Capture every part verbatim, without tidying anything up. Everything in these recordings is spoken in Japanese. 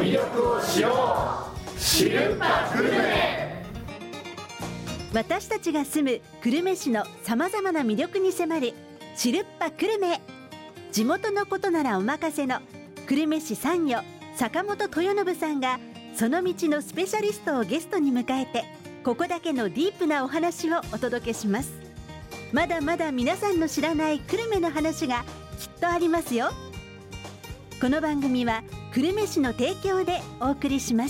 魅力を知ろう、知るぱ久留米。 私たちが住む久留米市のさまざまな魅力に迫る知るっぱ久留米。地元のことならお任せの久留米市参与坂本豊信さんがその道のスペシャリストをゲストに迎えて、ここだけのディープなお話をお届けします。まだまだ皆さんの知らない久留米の話がきっとありますよ。この番組は久留米市の提供でお送りします。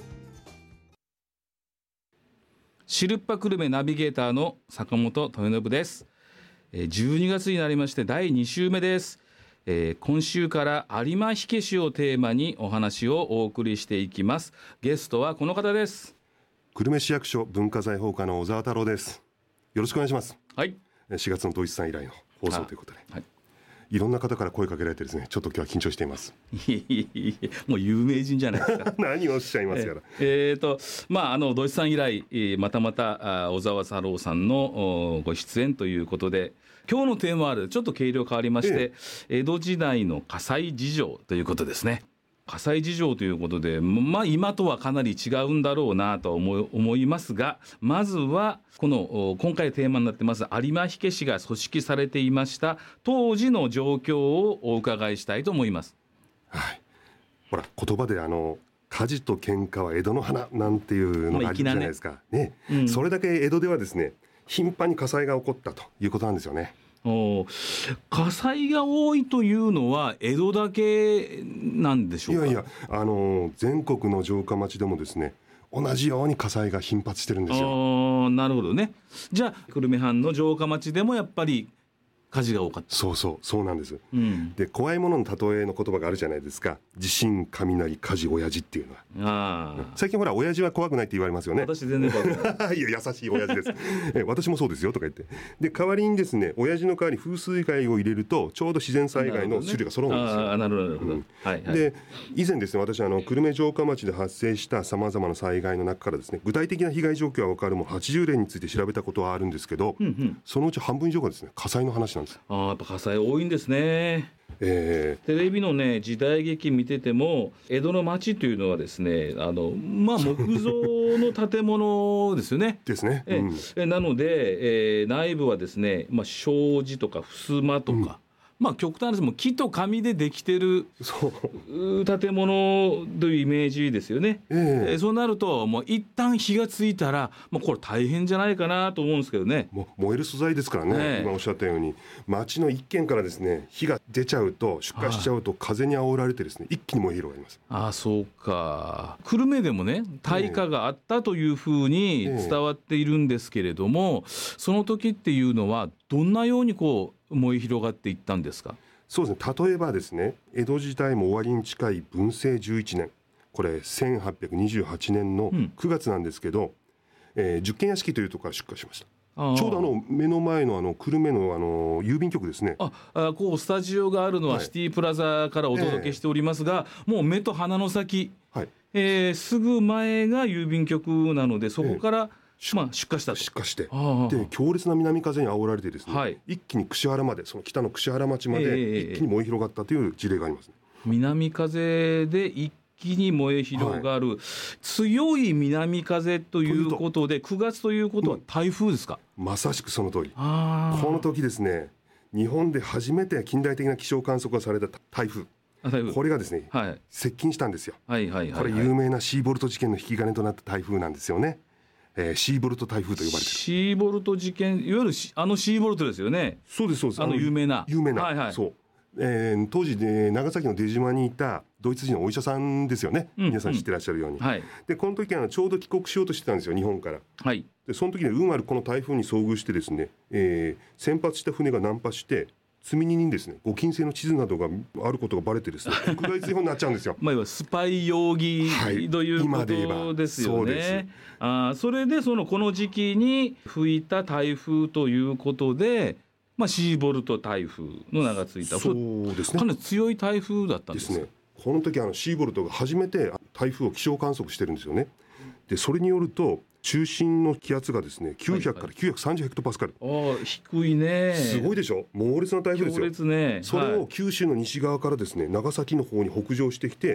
知るっぱ久留米ナビゲーターの坂本豊信です。じゅうにがつになりましてだいに週目です。えー、今週から有馬火消しをテーマにお話をお送りしていきます。ゲストはこの方です。 久留米市役所文化財放課の小沢太郎です。よろしくお願いします。 はい。 しがつの統一さん以来の放送ということで、 はい、 いろんな方から声かけられてですね、ちょっと今日は緊張しています。 もう有名人じゃないですか。 何をおっしゃいますやら。 えー、えーとまああの土井さん以来、またまた小沢太郎さんのご出演ということで、今日のテーマはちょっと軽量変わりまして、ええ、江戸時代の火災事情ということですね。火災事情ということで、まあ、今とはかなり違うんだろうなと思い、思いますが、まずはこの今回テーマになってます有馬火消しが組織されていました当時の状況をお伺いしたいと思います。 はい、ほら言葉であの火事と喧嘩は江戸の花なんていうのがあるじゃないですか、ねね、うん、それだけ江戸ではですね頻繁に火災が起こったということなんですよね。 お火災が多いというのは江戸だけなんでしょうか。 いやいや、あの全国の城下町でもですね同じように火災が頻発してるんですよ。 あ、なるほどね。じゃあ久留米藩の城下町でもやっぱり火事が多かった。 そうそうそうなんです、 うん、で怖いものの例えの言葉があるじゃないですか。地震、雷、火事、親父っていうのは。 あ、 最近ほら親父は怖くないって言われますよね。 私全然怖くない。 いや優しい親父ですえ私もそうですよとか言って、で代わりにですね親父の代わり風水害を入れるとちょうど自然災害の種類が揃うんですよ。 あ、なるほどなるほど、うん、はいはい、 で以前ですね私あの久留米城下町で発生したさまざまな災害の中からですね具体的な被害状況は分かるもはちじゅうれいについて調べたことはあるんですけど、うんうん、そのうち半分以上がですね火災の話なんです。 あ、やっぱ火災多いんですね。 えー、 テレビのね時代劇見てても江戸の町というのはですねあの、まあ、木造の建物ですよね。 ですね、うん、 えなので、えー、内部はですね、まあ、障子とか襖とか、うん、まあ極端ですも木と紙でできてる建物というイメージですよね。えーえー、そうなるともう一旦火がついたらもうこれ大変じゃないかなと思うんですけどね。 もう燃える素材ですからね、えー、今おっしゃったように町の一軒からですね火が出ちゃうと出火しちゃうと風に煽られてですね一気に燃え広がります。 ああ、そうか。久留米でもね大火があったというふうに伝わっているんですけれども、えー、その時っていうのはどんなようにこう燃え広がっていったんですか。 そうですね、例えばですね江戸時代も終わりに近い文政じゅういちねん、これせんはっぴゃくにじゅうはちねんのくがつなんですけど、うん、えー、十軒屋敷というところから出火しました。ちょうどあの目の前のあの久留米のあの郵便局ですね。 ああ、こうスタジオがあるのはシティプラザからお届けしておりますが、はい、えー、もう目と鼻の先、はい、えー、すぐ前が郵便局なのでそこから、えーまあ、出火したと。 出火してで強烈な南風に煽られてですね、はい、一気に櫛原までその北の櫛原町まで一気に燃え広がったという事例があります、ね。 えー、南風で一気に燃え広がる、はい、強い南風ということでくがつということは台風ですか。 うん、まさしくその通り。あ、この時ですね日本で初めて近代的な気象観測がされた台風、これがですね、はい、接近したんですよ。はいはいはいはい、これ有名なシーボルト事件の引き金となった台風なんですよね。えー、シーボルト台風と呼ばれている。 シーボルト事件、いわゆるあのシーボルトですよね。 そうですそうです。 あの有名な有名な、 はいはい、 そう、えー、当時で長崎の出島にいたドイツ人のお医者さんですよね、うん、皆さん知ってらっしゃるように、うん、はい、でこの時はちょうど帰国しようとしてたんですよ日本から、はい、でその時に運悪くこの台風に遭遇してですね、えー、先発した船が難破して積み荷にですねご金製の地図などがあることがバレてですね国外追放になっちゃうんですよ。 まあ、いわゆるスパイ容疑ということですよね。はい、今で言えばそうです。あ、それでそのこの時期に吹いた台風ということで、まあ、シーボルト台風の名がついた。 そうですね、 かなり強い台風だったんですですね。この時あのシーボルトが初めて台風を気象観測してるんですよね。でそれによると中心の気圧がですねきゅうひゃくからきゅうひゃくさんじゅうヘクトパスカル、 はいはい、あ、低いね。 すごいでしょ。猛烈な台風ですよ。 強烈ね。 それを九州の西側からですね長崎の方に北上してきて、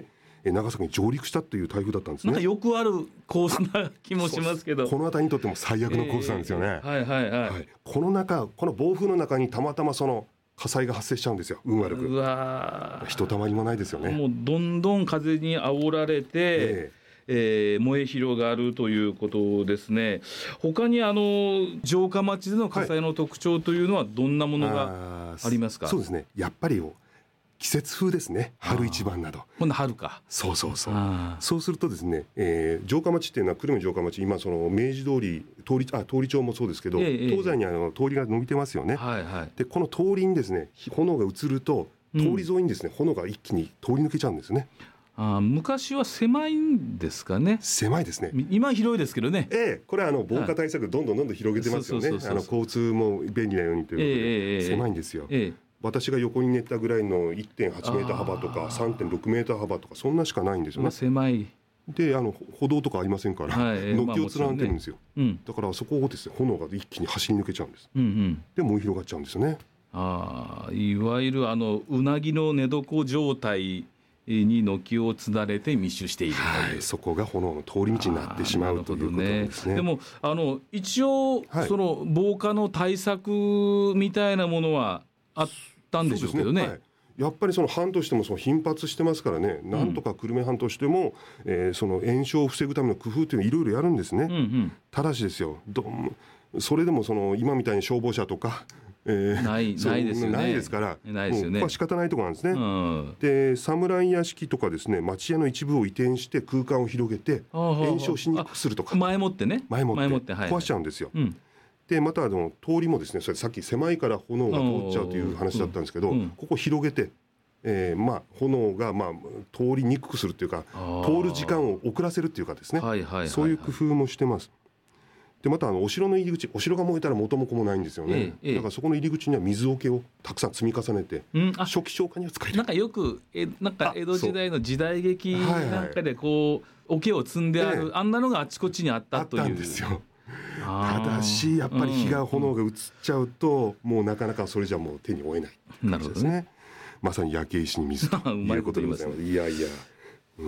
長崎に上陸したという台風だったんですね。 なんかよくあるコースな気もしますけど、 この辺りにとっても最悪のコースなんですよね、 えー、はいはいはい、はい、 この中この暴風の中にたまたまその火災が発生しちゃうんですよ。運悪く。 うわひとたまりもないですよね。 もうどんどん風に煽られて、えーえー、燃え広がるということですね。他にあの城下町での火災の特徴というのはどんなものがありますか？ はい、そうですね、やっぱり季節風ですね。春一番など。 今度春か。 そうそうそう。そうするとですね、えー、城下町っていうのは久留米城下町、今その明治通り通りあ通り町もそうですけど、えー、東西にあの通りが伸びてますよね。はいはい、でこの通りにですね炎が移ると通り沿いにですね、うん、炎が一気に通り抜けちゃうんですね。 あ昔は狭いんですかね。 狭いですね。 今広いですけどね。 ええ、これはあの防火対策どんどんどんどん広げてますよね。交通も便利なようにということで、えー、狭いんですよ。えー、私が横に寝たぐらいの いってんはちメーター幅とか さんてんろくメーター幅とかそんなしかないんですよね。まあ、 狭いであの歩道とかありませんから、はい、軒を連ねてるんですよ、まあね、うん、だからそこをですね炎が一気に走り抜けちゃうんです、うんうん、で燃え広がっちゃうんですよね。 あいわゆるあのうなぎの寝床状態に軒をつなれて密集しているという、 はい、そこが炎の通り道になってしまうということなんですね。 でもあの一応、はい、その防火の対策みたいなものはあったんでしょうけどね。はい、 やっぱりその藩としてもその頻発してますからね、うん、なんとか久留米藩としても、えー、その延焼を防ぐための工夫というのをいろいろやるんですね、うんうん、ただしですよどそれでもその今みたいに消防車とかえー、ないないですよね。 ないですからないですよね。 もうここは仕方ないところなんですね、うん、で侍屋敷とかですね町屋の一部を移転して空間を広げて延焼しにくくするとか前もってね前もって壊しちゃうんですよ、はいはい、でまたあの通りもですねそれさっき狭いから炎が通っちゃうという話だったんですけど、うん、ここ広げて、えーまあ、炎がまあ通りにくくするというか通る時間を遅らせるというかですね、はいはいはいはい、そういう工夫もしてます。でまたあのお城の入り口、お城が燃えたら元も子もないんですよね、ええ、だからそこの入り口には水桶をたくさん積み重ねて、うん、初期消火には使える。 なんかよくえなんか江戸時代の時代劇なんかでこう桶を積んである、ええ、あんなのがあちこちにあったという。 あったんですよ。ただしやっぱり火が炎が移っちゃうと、うん、もうなかなかそれじゃもう手に負えないなるほどね。 まさに焼け石に水ということでございます。いやいや、うん、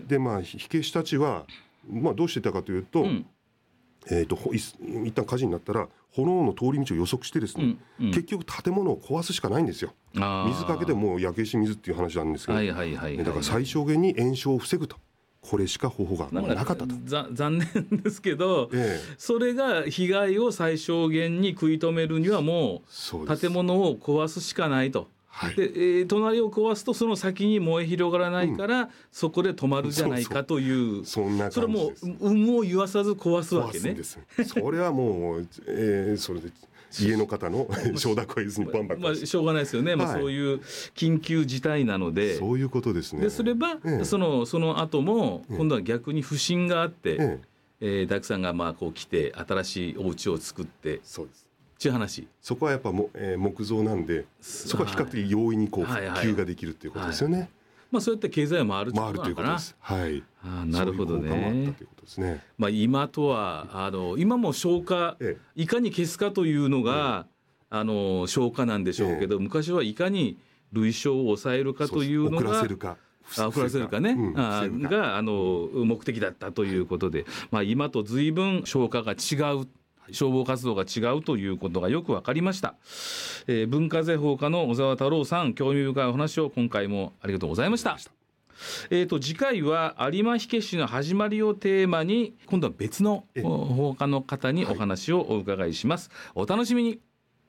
でまあ火消したちは、まあ、どうしてたかというと、うんえー、と一旦火事になったら炎の通り道を予測してですね、うんうん、結局建物を壊すしかないんですよ。水かけてもう焼け石水っていう話なんですけど、はいはいはいはい、だから最小限に延焼を防ぐと、これしか方法がなかったと。 残念ですけど、ええ、それが被害を最小限に食い止めるにはもう建物を壊すしかないと。はい、でえー、隣を壊すとその先に燃え広がらないから、うん、そこで止まるじゃないかという、 そうそう、そんな感じです。 それも有無を言わさず壊すわけね。 壊すんです。それはもう、えー、それで家の方の承諾は譲にバンバン、 まあ、しょうがないですよね、はい、まあ、そういう緊急事態なので、 そういうことですね。 ですれば、ええ、そのその後も今度は逆に不審があって、えええー、大工さんがまあこう来て新しいお家を作って、 そうです、 っていう話。そこはやっぱも、えー、木造なんで、そこは比較的容易にこう復旧ができるっていうことですよね。はいはいはい、まあ、 そうやって経済も回るということなのかな。 回るということです。はい。 あ、なるほどね。 そういう効果もあったということですね。 まあ、今とはあの今も消火、ええ、いかに消すかというのが、ええ、あの消火なんでしょうけど、ええ、昔はいかに類焼を抑えるかというのが、 遅らせるか。 あ遅らせるかね、うん、あがあの目的だったということで、まあ、今と随分消火が違う、消防活動が違うということがよく分かりました。えー、文化財法課の小沢太郎さん、興味深いお話を今回もありがとうございました。えー、と次回は有馬火消しの始まりをテーマに、今度は別の法課の方にお話をお伺いします。はい、お楽しみに。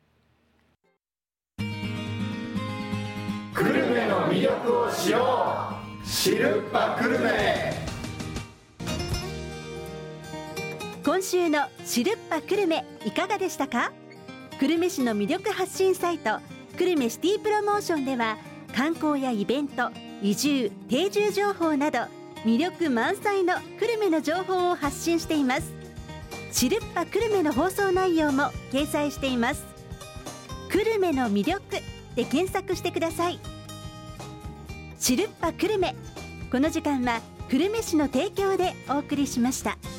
久留米の魅力を知ろう、知るっぱ久留米。 今週の知るっぱ久留米いかがでしたか？久留米市の魅力発信サイト久留米シティプロモーションでは、観光やイベント、移住、定住情報など魅力満載の久留米の情報を発信しています。知るっぱ久留米の放送内容も掲載しています。久留米の魅力で検索してください。知るっぱ久留米、この時間は久留米市の提供でお送りしました。